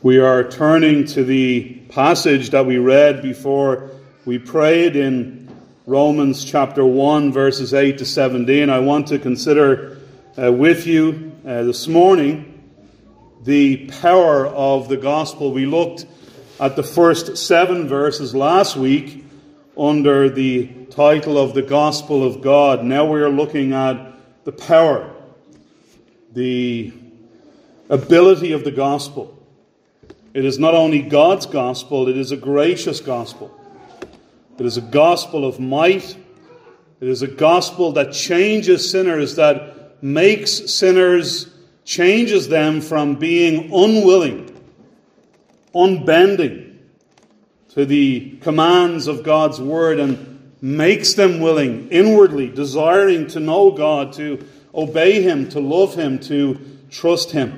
We are turning to the passage that we read before we prayed in Romans chapter 1, verses 8 to 17. I want to consider with you this morning the power of the gospel. We looked at the first 7 verses last week under the title of the Gospel of God. Now we are looking at the power, the ability of the gospel. It is not only God's gospel, it is a gracious gospel. It is a gospel of might. It is a gospel that changes sinners, that makes sinners, changes them from being unwilling, unbending to the commands of God's word, and makes them willing, inwardly desiring to know God, to obey Him, to love Him, to trust Him.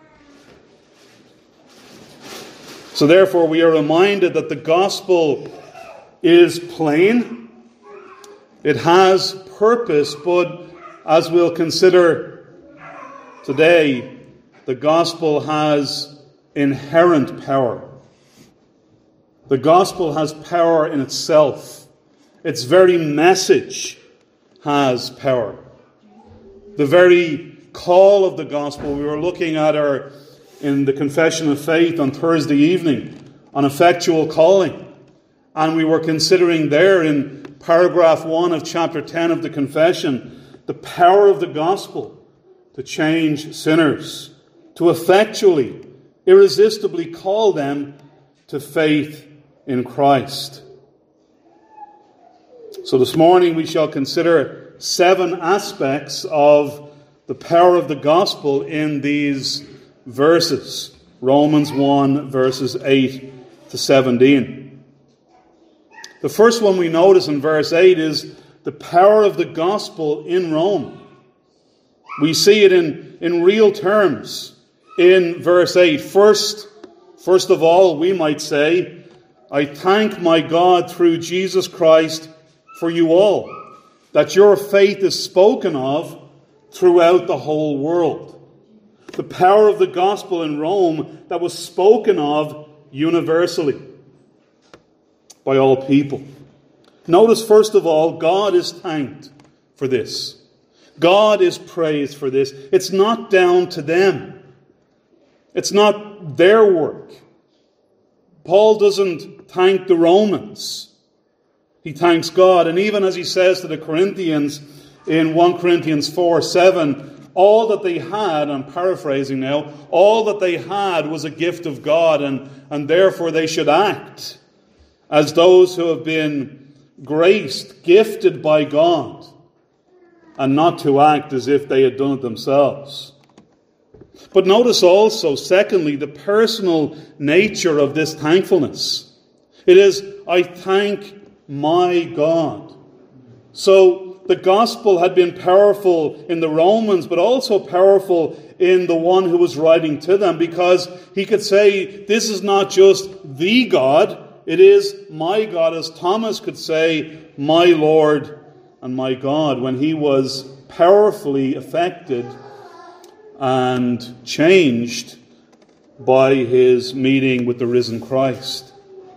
So therefore we are reminded that the gospel is plain. It has purpose, but as we'll consider today, the gospel has inherent power. The gospel has power in itself. Its very message has power. The very call of the gospel we were looking at in the Confession of Faith on Thursday evening, on effectual calling. And we were considering there in paragraph 1 of chapter 10 of the Confession, the power of the gospel to change sinners, to effectually, irresistibly call them to faith in Christ. So this morning we shall consider 7 aspects of the power of the gospel in these verses. Romans 1, verses 8 to 17. The first one we notice in verse 8 is the power of the gospel in Rome. We see it in real terms in verse 8. First of all, we might say, I thank my God through Jesus Christ for you all, that your faith is spoken of throughout the whole world. The power of the gospel in Rome that was spoken of universally by all people. Notice, first of all, God is thanked for this. God is praised for this. It's not down to them. It's not their work. Paul doesn't thank the Romans. He thanks God. And even as he says to the Corinthians in 1 Corinthians 4:7, all that they had, I'm paraphrasing now, all that they had was a gift of God, and therefore they should act as those who have been graced, gifted by God, and not to act as if they had done it themselves. But notice also, secondly, the personal nature of this thankfulness. It is, I thank my God. So the gospel had been powerful in the Romans, but also powerful in the one who was writing to them, because he could say, this is not just the God, it is my God, as Thomas could say, my Lord and my God, when he was powerfully affected and changed by his meeting with the risen Christ.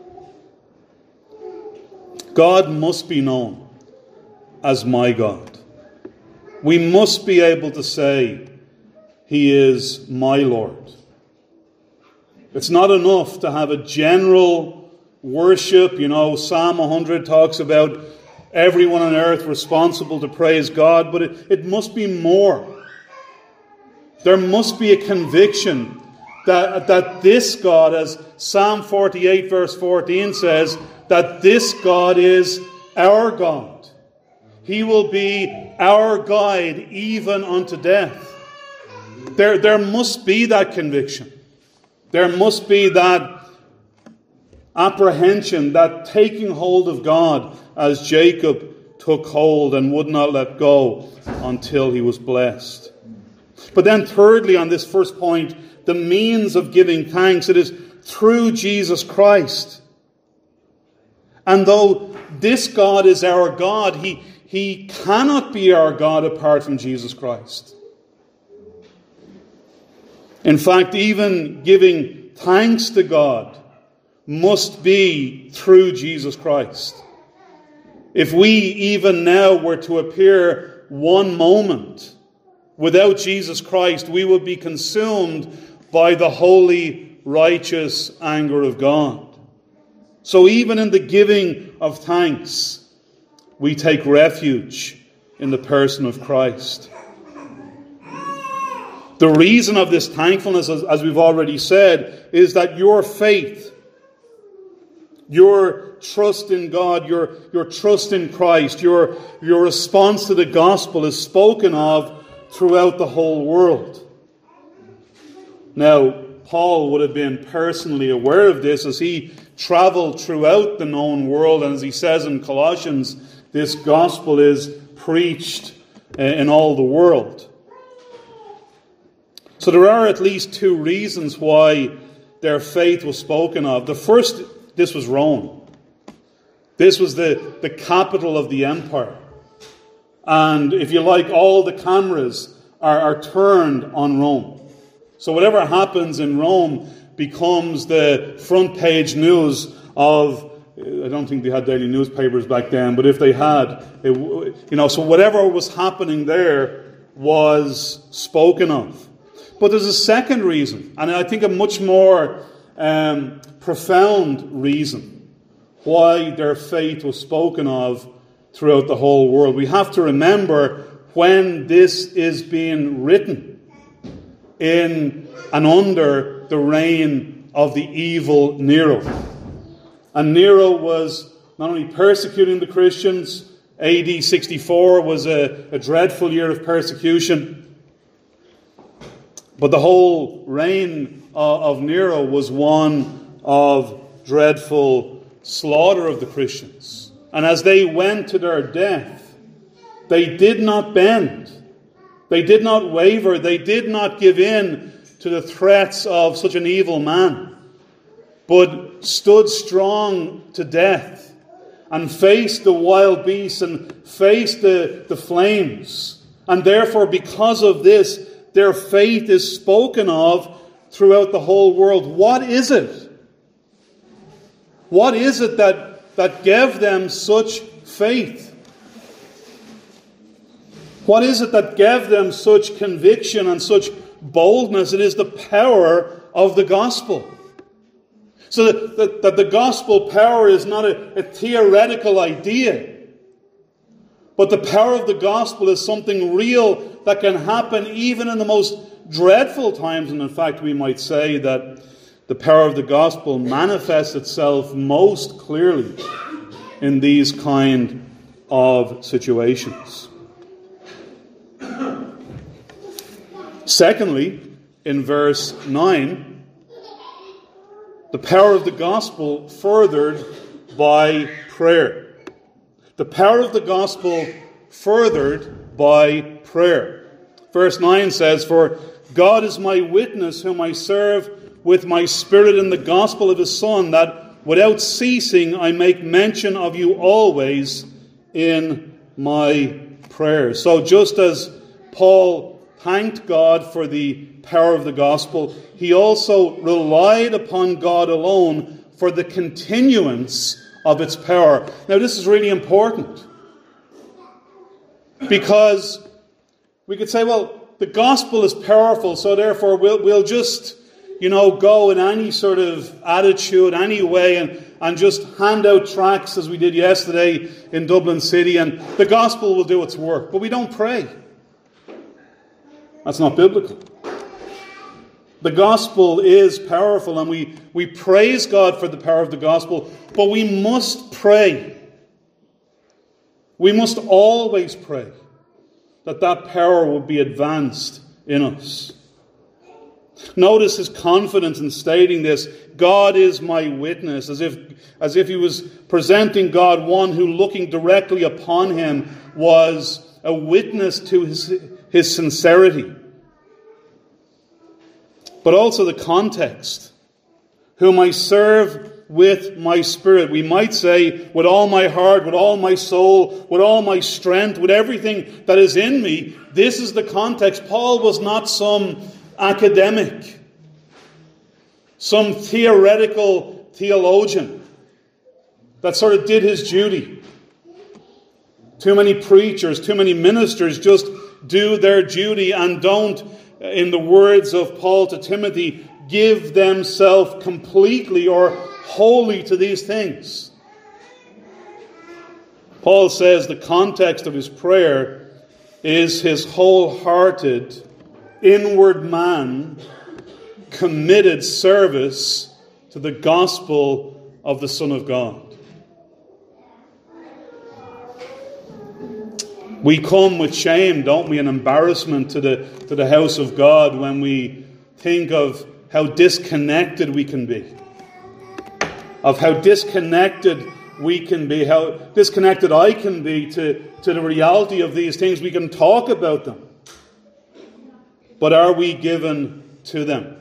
God must be known as my God. We must be able to say, He is my Lord. It's not enough to have a general worship. Psalm 100 talks about everyone on earth responsible to praise God, but it must be more. There must be a conviction that this God, as Psalm 48 verse 14 says, that this God is our God. He will be our guide even unto death. There must be that conviction. There must be that apprehension, that taking hold of God as Jacob took hold and would not let go until he was blessed. But then thirdly, on this first point, the means of giving thanks, it is through Jesus Christ. And though this God is our God, He cannot be our God apart from Jesus Christ. In fact, even giving thanks to God must be through Jesus Christ. If we even now were to appear one moment without Jesus Christ, we would be consumed by the holy, righteous anger of God. So even in the giving of thanks, we take refuge in the person of Christ. The reason of this thankfulness, as we've already said, is that your faith, your trust in God, your trust in Christ, your response to the gospel is spoken of throughout the whole world. Now, Paul would have been personally aware of this as he traveled throughout the known world, and as he says in Colossians, this gospel is preached in all the world. So there are at least two reasons why their faith was spoken of. The first, this was Rome. This was the capital of the empire. And if you like, all the cameras are turned on Rome. So whatever happens in Rome becomes the front page news of, I don't think they had daily newspapers back then, but if they had, so whatever was happening there was spoken of. But there's a second reason, and I think a much more profound reason why their faith was spoken of throughout the whole world. We have to remember when this is being written in and under the reign of the evil Nero. And Nero was not only persecuting the Christians, AD 64 was a dreadful year of persecution, but the whole reign of Nero was one of dreadful slaughter of the Christians. And as they went to their death, they did not bend. They did not waver. They did not give in to the threats of such an evil man, but stood strong to death and faced the wild beasts and faced the flames. And therefore, because of this, their faith is spoken of throughout the whole world. What is it? What is it that gave them such faith? What is it that gave them such conviction and such boldness? It is the power of the gospel. So that the gospel power is not a theoretical idea, but the power of the gospel is something real that can happen even in the most dreadful times. And in fact, we might say that the power of the gospel manifests itself most clearly in these kind of situations. Secondly, in verse 9, the power of the gospel furthered by prayer. The power of the gospel furthered by prayer. Verse 9 says, "For God is my witness, whom I serve with my spirit in the gospel of his Son, that without ceasing I make mention of you always in my prayers." So just as Paul thanked God for the power of the gospel, he also relied upon God alone for the continuance of its power. Now this is really important, because we could say, well, the gospel is powerful, so therefore we'll just, go in any sort of attitude, any way, and just hand out tracts as we did yesterday in Dublin City, and the gospel will do its work. But we don't pray. That's not biblical. The gospel is powerful, and we praise God for the power of the gospel, but we must pray. We must always pray that power will be advanced in us. Notice his confidence in stating this. God is my witness, as if he was presenting God one who, looking directly upon him, was a witness to his sincerity. But also the context. Whom I serve with my spirit. We might say, with all my heart, with all my soul, with all my strength, with everything that is in me. This is the context. Paul was not some academic. some theoretical theologian that sort of did his duty. Too many preachers, too many ministers just do their duty and don't, in the words of Paul to Timothy, give themselves completely or wholly to these things. Paul says the context of his prayer is his wholehearted, inward man, committed service to the gospel of the Son of God. We come with shame, don't we, and embarrassment to the house of God when we think of how disconnected we can be. Of how disconnected we can be, how disconnected I can be to the reality of these things. We can talk about them. But are we given to them?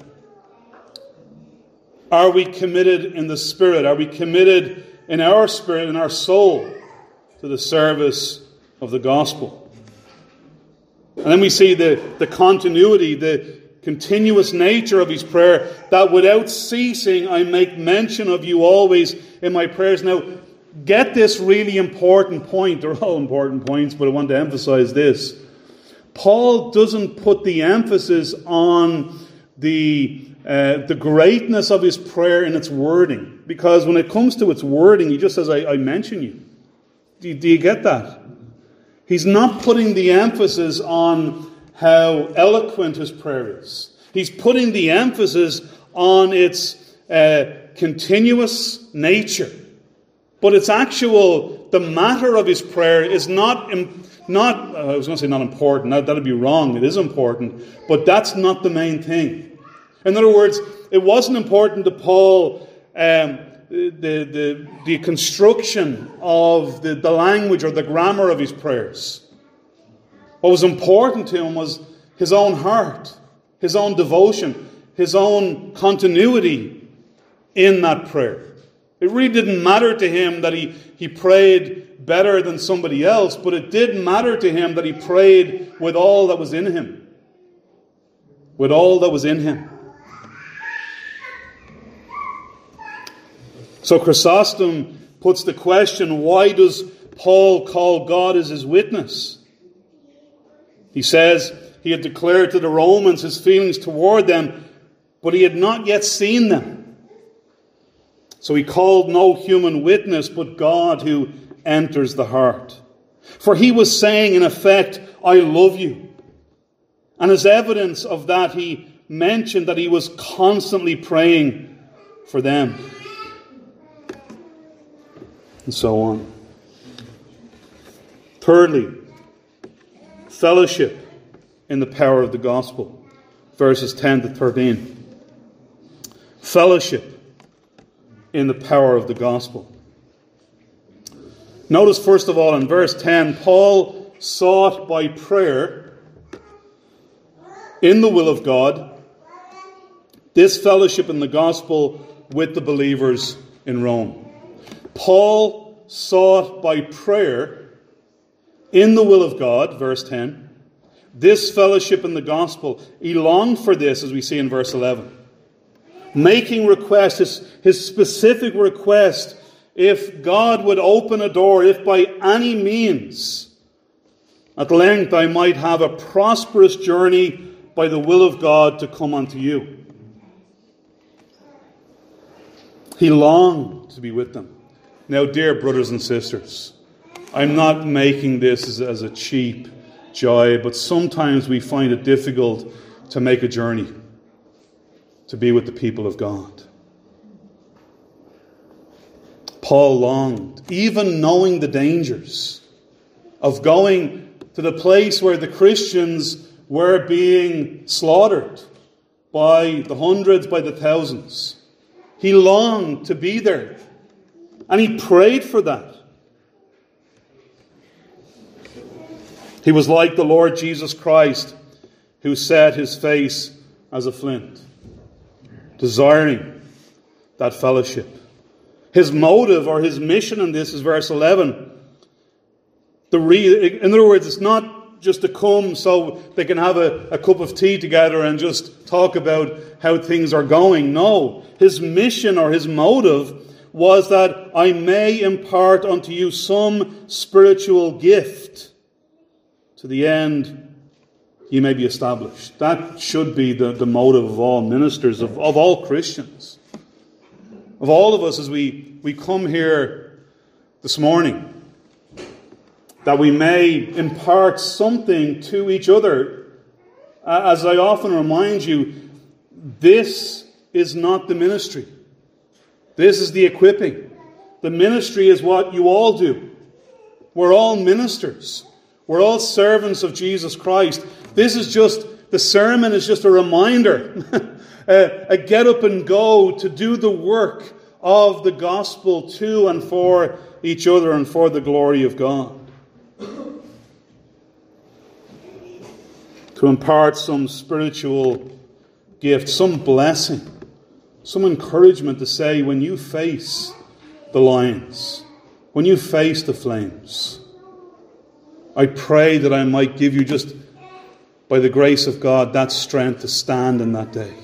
Are we committed in the Spirit? Are we committed in our spirit, in our soul, to the service of the gospel? And then we see the continuity, the continuous nature of his prayer, that without ceasing I make mention of you always in my prayers. Now, get this really important point. They're all important points, but I want to emphasize this. Paul doesn't put the emphasis on the greatness of his prayer in its wording, because when it comes to its wording, he just says, I mention you. Do you get that? He's not putting the emphasis on how eloquent his prayer is. He's putting the emphasis on its continuous nature. But its actual, the matter of his prayer is not I was going to say not important. That would be wrong. It is important. But that's not the main thing. In other words, it wasn't important to Paul the construction of the language or the grammar of his prayers. What was important to him was his own heart, his own devotion, his own continuity in that prayer. It really didn't matter to him that he prayed better than somebody else, but it did matter to him that he prayed with all that was in him. With all that was in him. So Chrysostom puts the question, why does Paul call God as his witness? He says he had declared to the Romans his feelings toward them, but he had not yet seen them. So he called no human witness, but God who enters the heart. For he was saying, in effect, I love you. And as evidence of that, he mentioned that he was constantly praying for them. And so on. Thirdly, fellowship in the power of the gospel. Verses 10 to 13. Fellowship in the power of the gospel. Notice first of all in verse 10, Paul sought by prayer in the will of God this fellowship in the gospel with the believers in Rome. Paul sought by prayer in the will of God, verse 10, this fellowship in the gospel. He longed for this, as we see in verse 11. Making request, his specific request, if God would open a door, if by any means, at length I might have a prosperous journey by the will of God to come unto you. He longed to be with them. Now, dear brothers and sisters, I'm not making this as a cheap joy, but sometimes we find it difficult to make a journey to be with the people of God. Paul longed, even knowing the dangers of going to the place where the Christians were being slaughtered by the hundreds, by the thousands. He longed to be there. And he prayed for that. He was like the Lord Jesus Christ, who set his face as a flint, desiring that fellowship. His motive or his mission in this is verse 11. In other words, it's not just to come so they can have a cup of tea together and just talk about how things are going. No, his mission or his motive was that I may impart unto you some spiritual gift to the end you may be established. That should be the motive of all ministers, of all Christians, of all of us as we come here this morning, that we may impart something to each other. As I often remind you, this is not the ministry. This is the equipping. The ministry is what you all do. We're all ministers. We're all servants of Jesus Christ. This is just, the sermon is just a reminder, a get up and go to do the work of the gospel to and for each other and for the glory of God. To impart some spiritual gift, some blessing, some encouragement to say when you face the lions, when you face the flames, I pray that I might give you, just by the grace of God, that strength to stand in that day.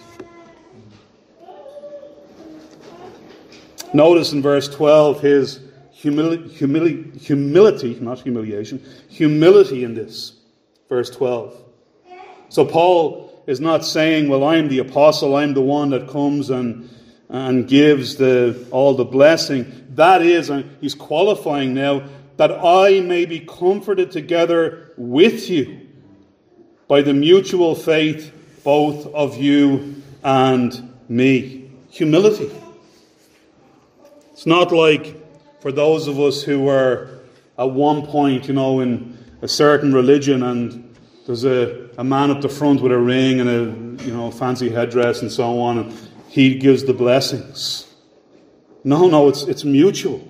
Notice in verse 12 his humility, not humiliation, humility in this. Verse 12. So Paul is not saying, well, I'm the apostle, I'm the one that comes and gives all the blessing. That is, he's qualifying now, that I may be comforted together with you by the mutual faith both of you and me. Humility. It's not like for those of us who were at one point, in a certain religion, and there's a man up the front with a ring and a fancy headdress and so on, and he gives the blessings. No, it's mutual.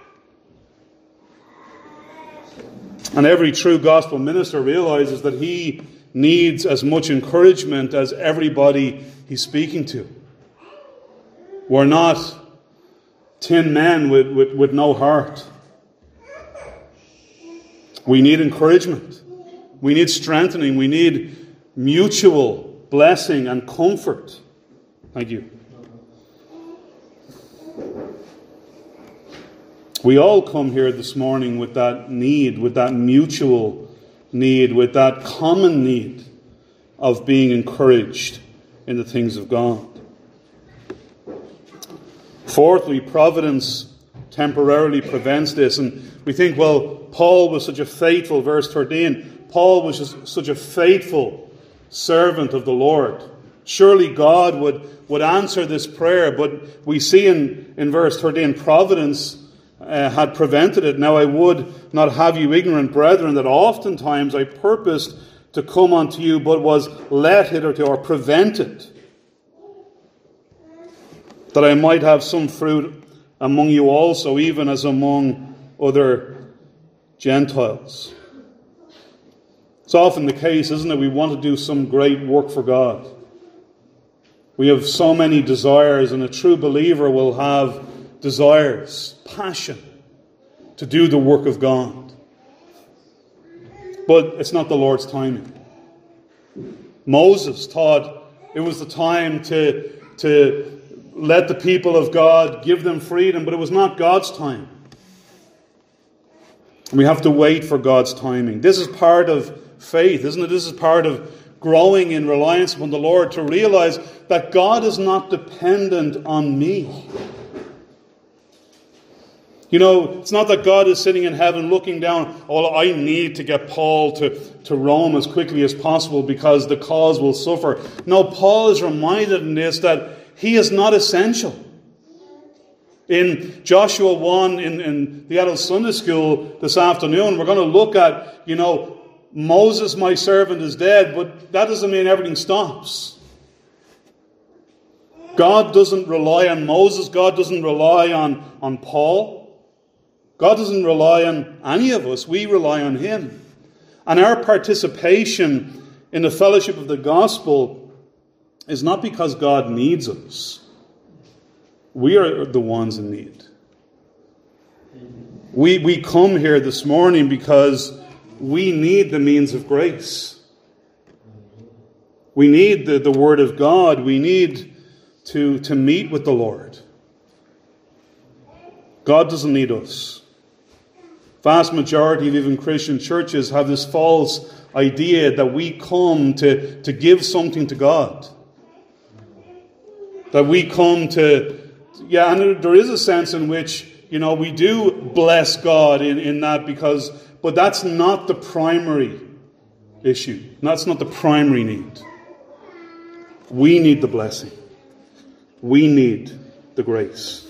And every true gospel minister realizes that he needs as much encouragement as everybody he's speaking to. We're not tin men with no heart. We need encouragement. We need strengthening. We need mutual blessing and comfort. Thank you. We all come here this morning with that need, with that mutual need, with that common need of being encouraged in the things of God. Fourthly, providence temporarily prevents this. And we think, well, Paul was such a faithful, verse 13, Paul was just such a faithful servant of the Lord. Surely God would answer this prayer. But we see in verse 13, providence had prevented it. Now I would not have you ignorant, brethren, that oftentimes I purposed to come unto you, but was let hitherto, or prevented, that I might have some fruit among you also, even as among other Gentiles. It's often the case, isn't it? We want to do some great work for God. We have so many desires, and a true believer will have desires, passion to do the work of God. But it's not the Lord's timing. Moses thought it was the time to let the people of God, give them freedom, but it was not God's time. We have to wait for God's timing. This is part of faith, isn't it? This is part of growing in reliance upon the Lord, to realize that God is not dependent on me. It's not that God is sitting in heaven looking down, oh, I need to get Paul to Rome as quickly as possible because the cause will suffer. No, Paul is reminded in this that he is not essential. In Joshua 1, in the adult Sunday school this afternoon, we're going to look at, Moses, my servant, is dead, but that doesn't mean everything stops. God doesn't rely on Moses. God doesn't rely on Paul. God doesn't rely on any of us. We rely on Him. And our participation in the fellowship of the gospel is not because God needs us. We are the ones in need. We come here this morning because we need the means of grace. We need the Word of God. We need to meet with the Lord. God doesn't need us. Vast majority of even Christian churches have this false idea that we come to give something to God. That we come to, and there is a sense in which, we do bless God in that but that's not the primary issue. That's not the primary need. We need the blessing. We need the grace.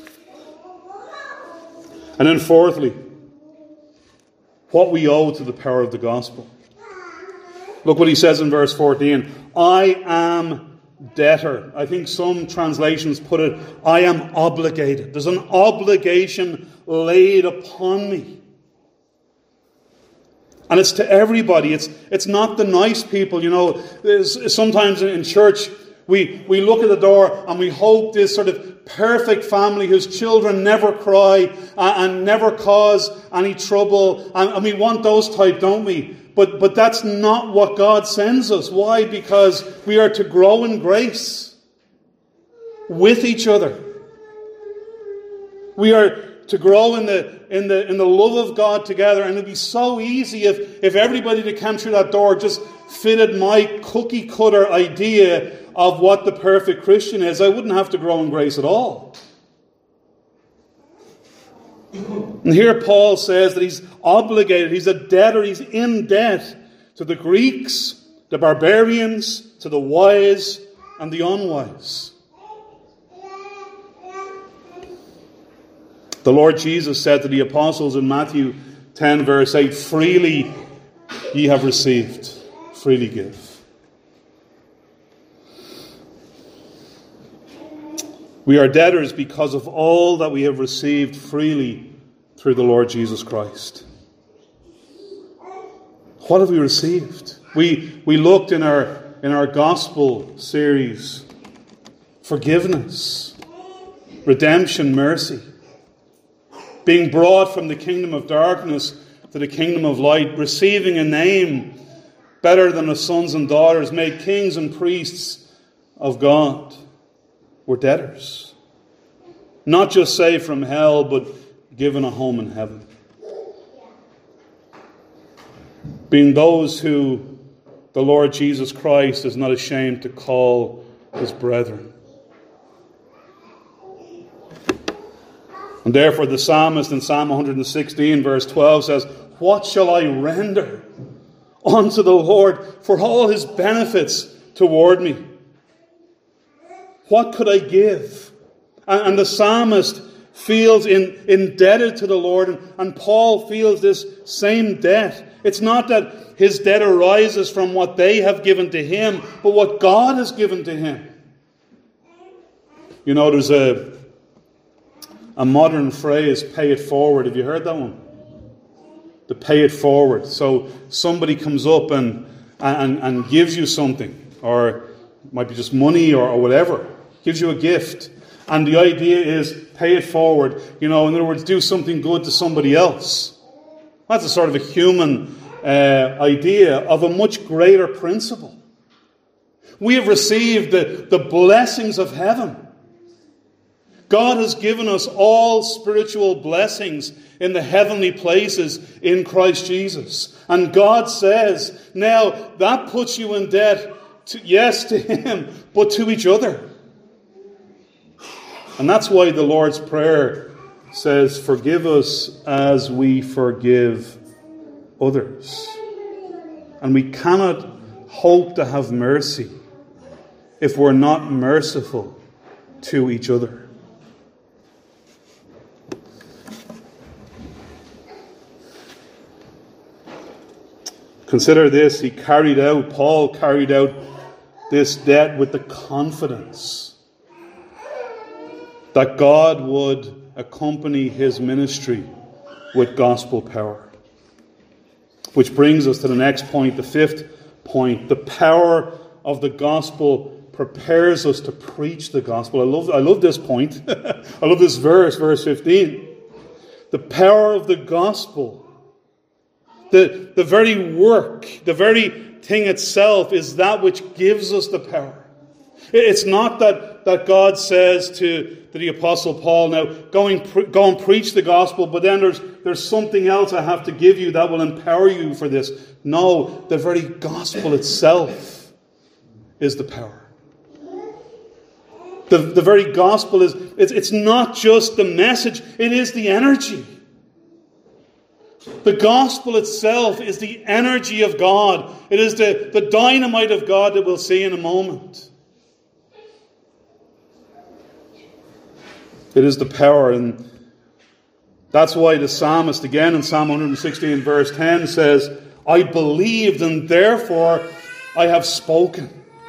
And then fourthly, what we owe to the power of the gospel. Look what he says in verse 14. I am debtor. I think some translations put it, I am obligated. There's an obligation laid upon me. And it's to everybody. It's not the nice people. Sometimes in church, we look at the door and we hope this sort of perfect family whose children never cry and never cause any trouble. And we want those type, don't we? But that's not what God sends us. Why? Because we are to grow in grace with each other. We are to grow in the love of God together. And it'd be so easy if everybody that came through that door just fitted my cookie cutter idea of what the perfect Christian is. I wouldn't have to grow in grace at all. And here Paul says that he's obligated, he's a debtor, he's in debt to the Greeks, the barbarians, to the wise and the unwise. The Lord Jesus said to the apostles in Matthew 10 verse 8, freely ye have received, freely give. We are debtors because of all that we have received freely through the Lord Jesus Christ. What have we received? We looked in our gospel series. Forgiveness, redemption, mercy. Being brought from the kingdom of darkness to the kingdom of light. Receiving a name better than the sons and daughters. Made kings and priests of God. We're debtors. Not just saved from hell, but given a home in heaven. Being those who the Lord Jesus Christ is not ashamed to call his brethren. And therefore the psalmist in Psalm 116 verse 12 says, what shall I render unto the Lord for all his benefits toward me? What could I give? And the psalmist feels indebted to the Lord, and Paul feels this same debt. It's not that his debt arises from what they have given to him, but what God has given to him. There's a modern phrase, pay it forward. Have you heard that one? To pay it forward. So somebody comes up and gives you something, or it might be just money or whatever. Gives you a gift. And the idea is pay it forward. In other words, do something good to somebody else. That's a sort of a human idea of a much greater principle. We have received the blessings of heaven. God has given us all spiritual blessings in the heavenly places in Christ Jesus. And God says, now that puts you in debt, to him, but to each other. And that's why the Lord's Prayer says, forgive us as we forgive others. And we cannot hope to have mercy if we're not merciful to each other. Consider this, Paul carried out this debt with the confidence that God would accompany his ministry with gospel power. Which brings us to the next point, the fifth point. The power of the gospel prepares us to preach the gospel. I love this point. I love this verse 15. The power of the gospel The very work, the very thing itself is that which gives us the power. It's not that God says to the Apostle Paul, now go and preach the gospel, but then there's something else I have to give you that will empower you for this. No, the very gospel itself is the power. The very gospel it's not just the message, it is the energy. The gospel itself is the energy of God. It is the dynamite of God that we'll see in a moment. It is the power, and that's why the psalmist again in Psalm 116 verse 10 says, I believed and therefore I have spoken.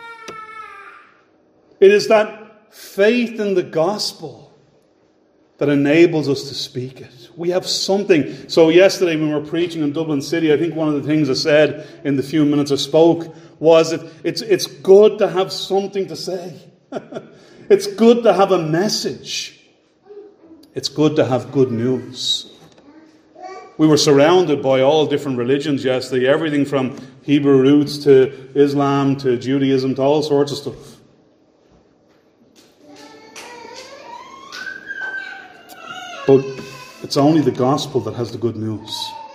It is that faith in the gospel that enables us to speak it. We have something. So yesterday when we were preaching in Dublin City, I think one of the things I said in the few minutes I spoke was that it's good to have something to say. It's good to have a message. It's good to have good news. We were surrounded by all different religions yesterday, everything from Hebrew roots to Islam to Judaism to all sorts of stuff. But it's only the gospel that has the good news.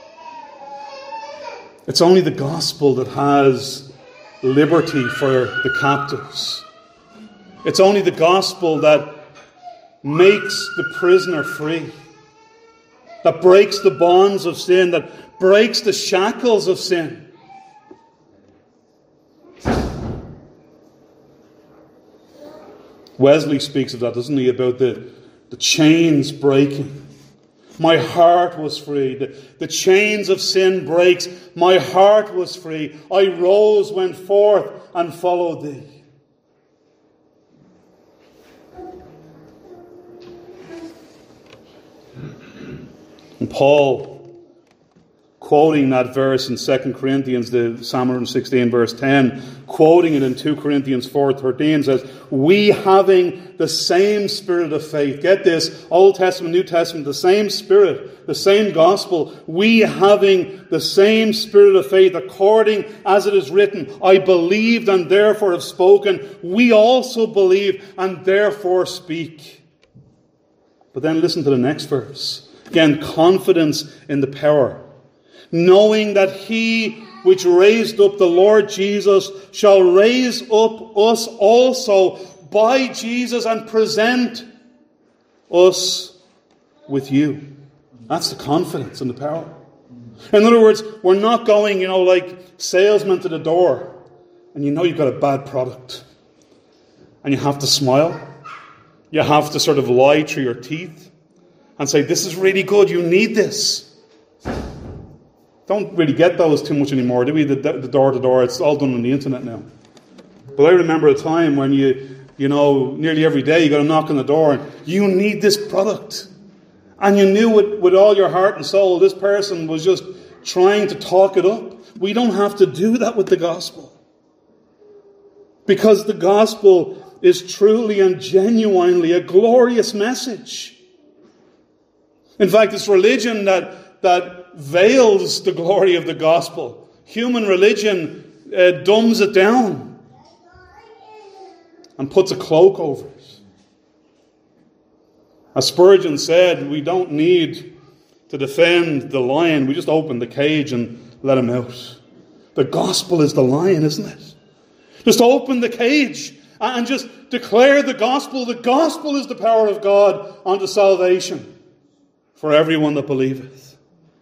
It's only the gospel that has liberty for the captives. It's only the gospel that makes the prisoner free, that breaks the bonds of sin, that breaks the shackles of sin. Wesley speaks of that, doesn't he, about the chains breaking. My heart was free. The chains of sin breaks. My heart was free. I rose, went forth, and followed thee. And Paul, quoting that verse in 2 Corinthians, the Psalm 116 verse 10, quoting it in 2 Corinthians 4:13 says, we having the same spirit of faith. Get this, Old Testament, New Testament, the same spirit, the same gospel. We having the same spirit of faith, according as it is written, I believed and therefore have spoken. We also believe and therefore speak. But then listen to the next verse. Again, confidence in the power. Knowing that he which raised up the Lord Jesus shall raise up us also by Jesus and present us with you. That's the confidence and the power. In other words, we're not going, like salesmen to the door and you've got a bad product. And you have to smile. You have to sort of lie through your teeth and say, this is really good, you need this. Don't really get those too much anymore, do we? The door-to-door, it's all done on the internet now. But I remember a time when nearly every day you got a knock on the door and you need this product. And you knew with all your heart and soul, this person was just trying to talk it up. We don't have to do that with the gospel. Because the gospel is truly and genuinely a glorious message. In fact, it's religion that veils the glory of the gospel. Human religion dumbs it down and puts a cloak over it. As Spurgeon said, we don't need to defend the lion. We just open the cage and let him out. The gospel is the lion, isn't it? Just open the cage and just declare the gospel. The gospel is the power of God unto salvation for everyone that believeth.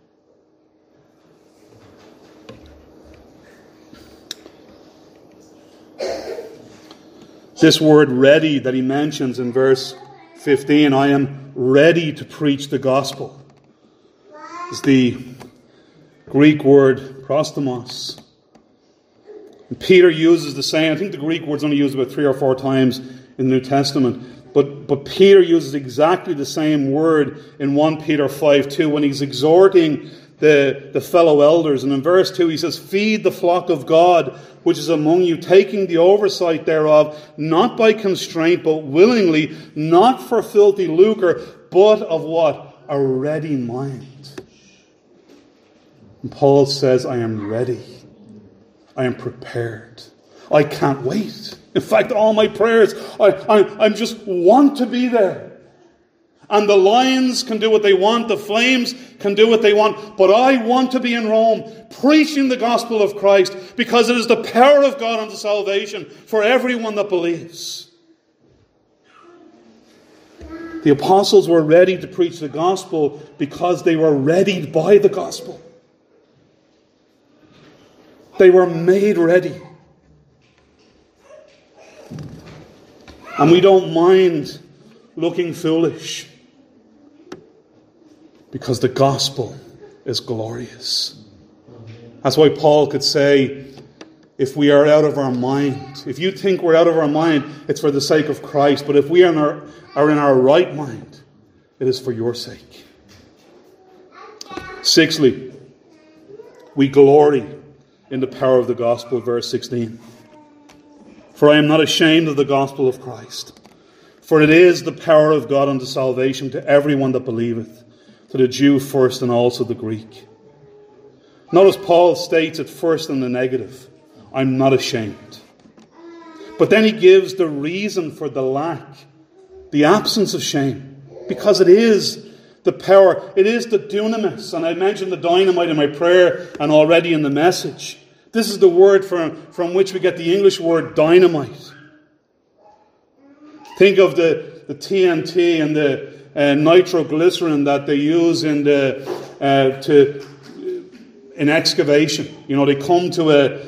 This word ready that he mentions in verse 15, I am ready to preach the gospel, is the Greek word prostomos. And Peter uses the same, I think the Greek word's only used about 3 or 4 times in the New Testament. But Peter uses exactly the same word in 1 Peter 5:2 when he's exhorting the fellow elders. And in verse 2 he says, feed the flock of God which is among you, taking the oversight thereof, not by constraint, but willingly, not for filthy lucre, but of what? A ready mind. And Paul says, I am ready. I am prepared. I can't wait. In fact, all my prayers, I just want to be there. And the lions can do what they want. The flames can do what they want. But I want to be in Rome preaching the gospel of Christ, because it is the power of God unto salvation for everyone that believes. The apostles were ready to preach the gospel because they were readied by the gospel. They were made ready. And we don't mind looking foolish, because the gospel is glorious. That's why Paul could say, if we are out of our mind, if you think we're out of our mind, it's for the sake of Christ. But if we are in our right mind, it is for your sake. Sixthly, we glory in the power of the gospel, verse 16. For I am not ashamed of the gospel of Christ, for it is the power of God unto salvation to everyone that believeth, to the Jew first and also the Greek. Notice Paul states it first in the negative. I'm not ashamed. But then he gives the reason for the lack, the absence of shame. Because it is the power, it is the dunamis. And I mentioned the dynamite in my prayer and already in the message. This is the word from which we get the English word dynamite. Think of the TNT and the nitroglycerin that they use in excavation. You know, they come to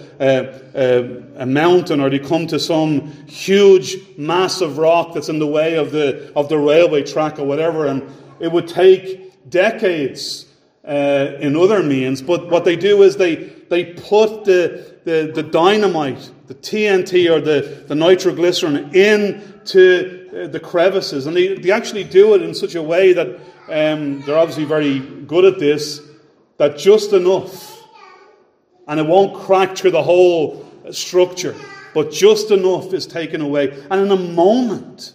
a mountain, or they come to some huge, massive rock that's in the way of the railway track or whatever, and it would take decades in other means. But what they do is they put the dynamite, the TNT or the nitroglycerin into the crevices, and they actually do it in such a way that they're obviously very good at this, that just enough, and it won't crack through the whole structure, but just enough is taken away. And in a moment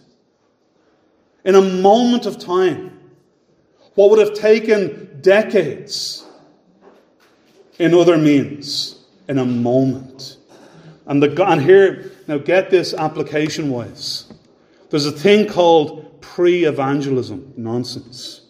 of time, what would have taken decades in other means, in a moment. And here, now get this application-wise. There's a thing called pre-evangelism nonsense.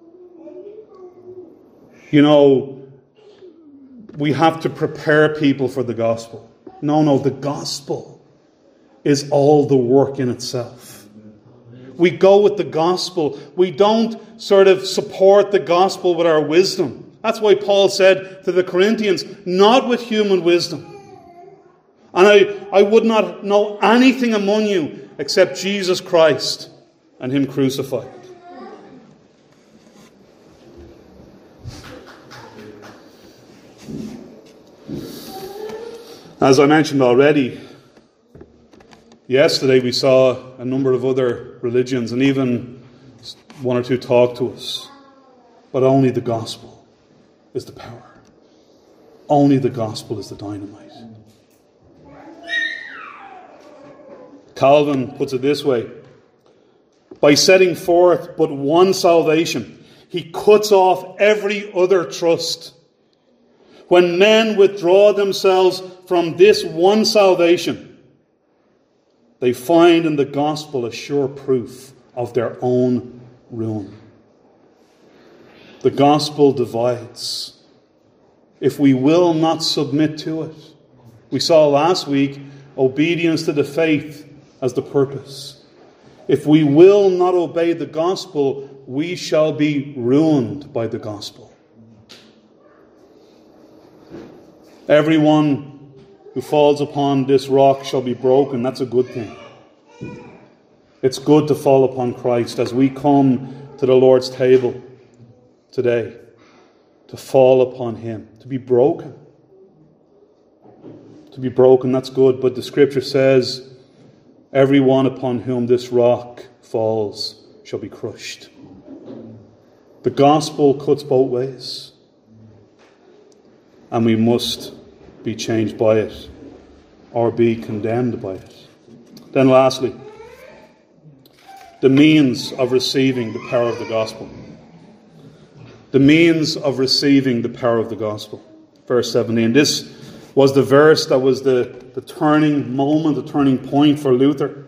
You know, we have to prepare people for the gospel. No, the gospel is all the work in itself. We go with the gospel. We don't sort of support the gospel with our wisdom. That's why Paul said to the Corinthians, not with human wisdom. And I would not know anything among you except Jesus Christ and Him crucified. As I mentioned already, yesterday we saw a number of other religions, and even one or two talk to us. But only the gospel is the power. Only the gospel is the dynamite. Calvin puts it this way: by setting forth but one salvation, he cuts off every other trust. When men withdraw themselves from this one salvation, they find in the gospel a sure proof of their own ruin. The gospel divides. If we will not submit to it, we saw last week obedience to the faith as the purpose. If we will not obey the gospel, we shall be ruined by the gospel. Everyone who falls upon this rock shall be broken. That's a good thing. It's good to fall upon Christ as we come to the Lord's table today, to fall upon Him, to be broken. To be broken, that's good, but the Scripture says, everyone upon whom this rock falls shall be crushed. The gospel cuts both ways, and we must be changed by it or be condemned by it. Then lastly, the means of receiving the power of the gospel. the means of receiving the power of the gospel. Verse 17. This was the verse that was the turning moment, the turning point for Luther.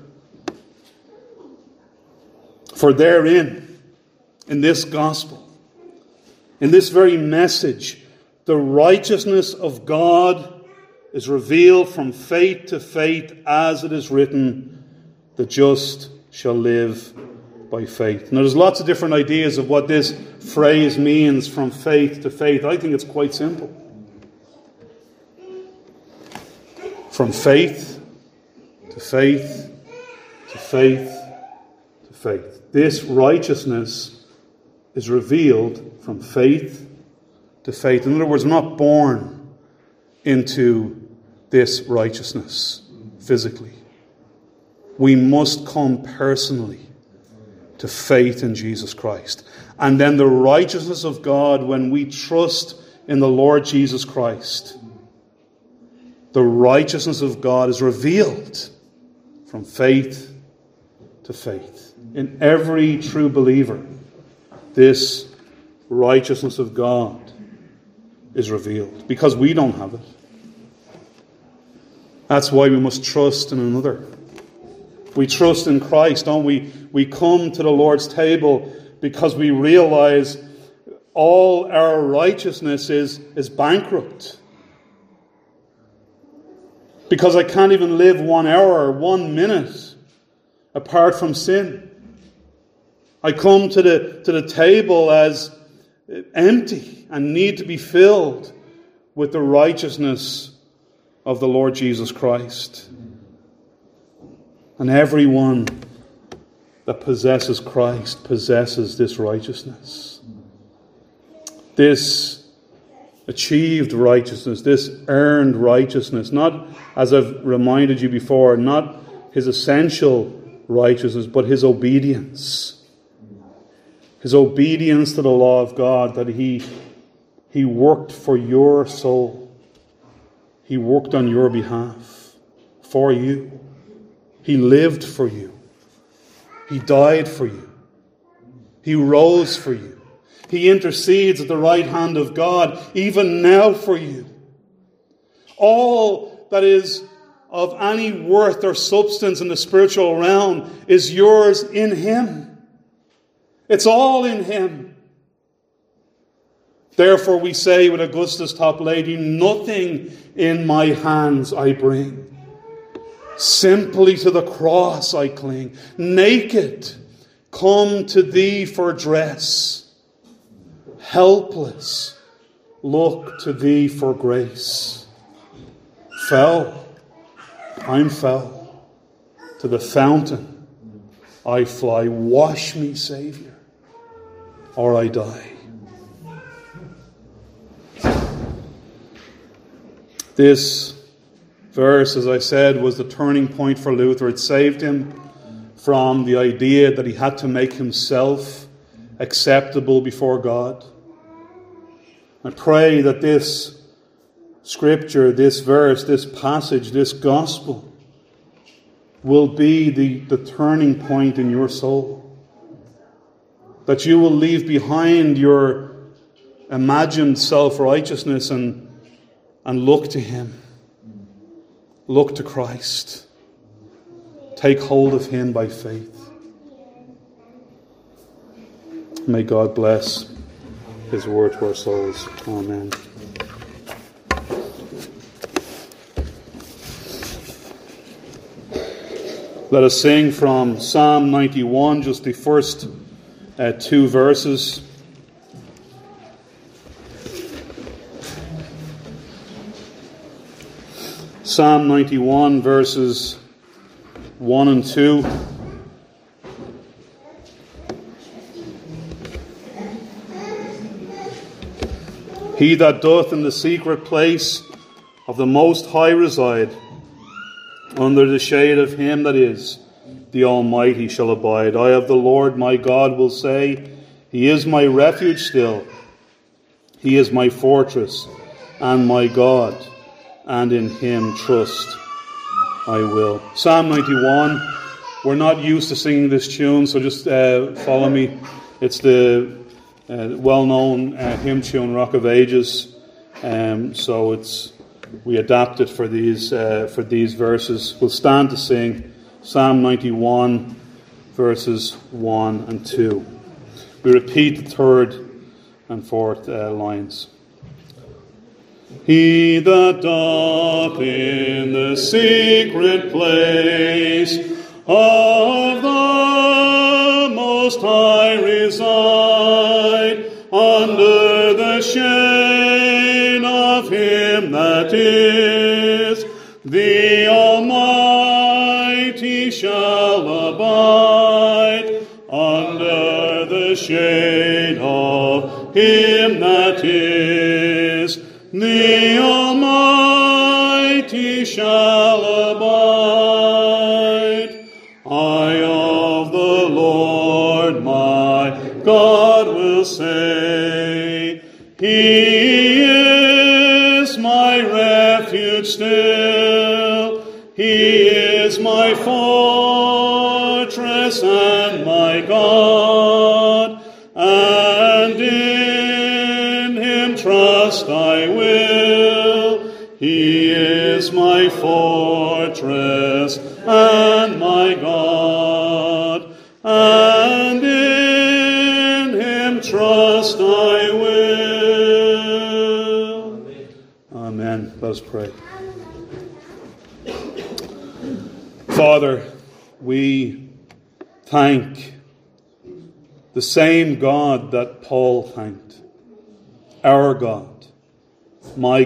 For therein, in this gospel, in this very message, the righteousness of God is revealed from faith to faith, as it is written, the just shall live by faith. Now, there's lots of different ideas of what this phrase means, from faith to faith. I think it's quite simple. From faith to faith to faith to faith. This righteousness is revealed from faith to faith. In other words, we're not born into this righteousness physically. We must come personally to faith in Jesus Christ. And then the righteousness of God, when we trust in the Lord Jesus Christ, the righteousness of God is revealed from faith to faith. In every true believer, this righteousness of God is revealed, because we don't have it. That's why we must trust in another. We trust in Christ, don't we? We come to the Lord's table because we realize all our righteousness is bankrupt. Because I can't even live 1 hour, 1 minute apart from sin. I come to the table as empty and need to be filled with the righteousness of the Lord Jesus Christ. And everyone that possesses Christ possesses this righteousness. This achieved righteousness, this earned righteousness, not, as I've reminded you before, not his essential righteousness, but his obedience. His obedience to the law of God, that he worked for your soul. He worked on your behalf, for you. He lived for you. He died for you. He rose for you. He intercedes at the right hand of God, even now for you. All that is of any worth or substance in the spiritual realm is yours in Him. It's all in Him. Therefore we say with Augustus Toplady, nothing in my hands I bring. Simply to the cross I cling. Naked, come to Thee for dress. Helpless, look to Thee for grace. I'm fell. To the fountain I fly. Wash me, Saviour, or I die. This verse, as I said, was the turning point for Luther. It saved him from the idea that he had to make himself acceptable before God. I pray that this scripture, this verse, this passage, this gospel will be the turning point in your soul. That you will leave behind your imagined self-righteousness and look to Him. Look to Christ. Take hold of Him by faith. May God bless His word to our souls. Amen. Let us sing from Psalm 91, just the first 2 verses. Psalm 91, verses 1 and 2. He that doth in the secret place of the Most High reside, under the shade of Him that is the Almighty shall abide. I of the Lord my God will say, He is my refuge still. He is my fortress and my God, and in Him trust I will. Psalm 91. We're not used to singing this tune, so just follow me. It's the well-known hymn tune, Rock of Ages. So we adapt it for these verses. We'll stand to sing Psalm 91, verses 1 and 2. We repeat the third and fourth lines. He that doth in the secret place of the Most High reside, under the shade of Him that is the Almighty shall abide, under the shade of Him that is the Almighty shall abide. I of the Lord my God will say, He is my refuge still. He is my fortress and my God, and in Him trust I will. He is my fortress and my God, and in Him trust I will. Amen. Let us pray. Father, we thank the same God that Paul thanked, our God, my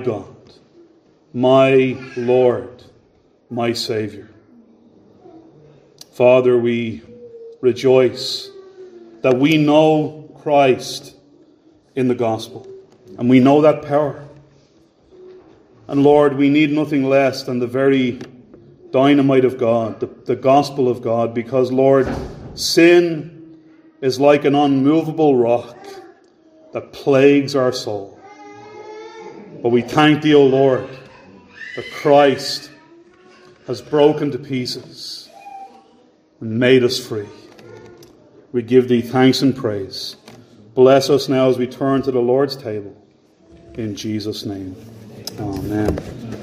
Lord, my Saviour. Father, we rejoice that we know Christ in the gospel, and we know that power. And Lord, we need nothing less than the very dynamite of God, the gospel of God, because, Lord, sin is like an unmovable rock that plagues our soul. But we thank Thee, O Lord, that Christ has broken to pieces and made us free. We give Thee thanks and praise. Bless us now as we turn to the Lord's table. In Jesus' name. Amen.